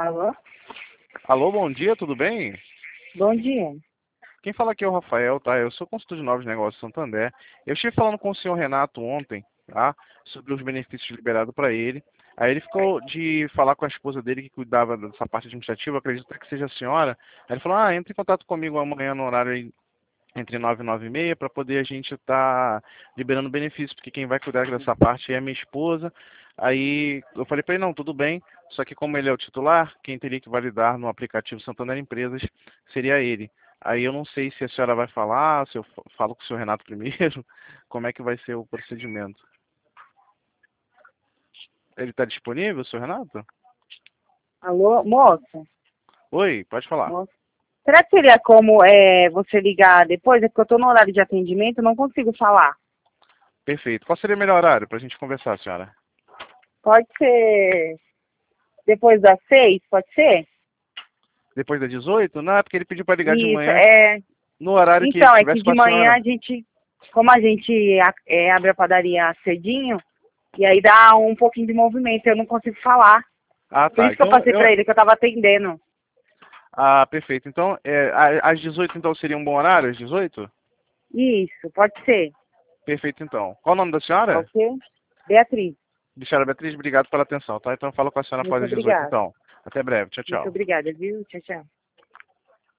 Alô? Alô, bom dia, tudo bem? Bom dia. Quem fala aqui é o Rafael, tá? Eu sou consultor de novos negócios Santander. Eu estive falando com o senhor Renato ontem, tá? Sobre os benefícios liberados para ele. Aí ele ficou de falar com a esposa dele que cuidava dessa parte administrativa, acredito até que seja a senhora. Aí ele falou, entre em contato comigo amanhã no horário aí entre 9 e 9 e meia para poder a gente estar liberando benefícios, porque quem vai cuidar dessa parte é a minha esposa. Aí eu falei para ele, não, tudo bem, só que como ele é o titular, quem teria que validar no aplicativo Santander Empresas seria ele. Aí eu não sei se a senhora vai falar, se eu falo com o senhor Renato primeiro, como é que vai ser o procedimento. Ele está disponível, senhor Renato? Alô, moça? Oi, pode falar. Moça? Será que seria como você ligar depois? É porque eu estou no horário de atendimento, não consigo falar. Perfeito. Qual seria o melhor horário para a gente conversar, senhora? Pode ser depois das 6, pode ser? Depois das 18? Não, é porque ele pediu para ligar de Isso, manhã no horário que ele Então, é que estivesse com de a manhã senhora. a gente, como a gente abre a padaria cedinho, e aí dá um pouquinho de movimento, eu não consigo falar. Ah, Por tá. isso que eu Então, passei para ele, que eu estava atendendo. perfeito. Então, às 18 então seria um bom horário, às 18? Isso, pode ser. Perfeito, então. Qual o nome da Tá senhora? ok? Beatriz, Senhora Beatriz, obrigado pela atenção, tá? Então, eu falo com a senhora após muito as 18, obrigada. então. Até breve. Tchau, Muito tchau. obrigada, viu? Tchau, tchau.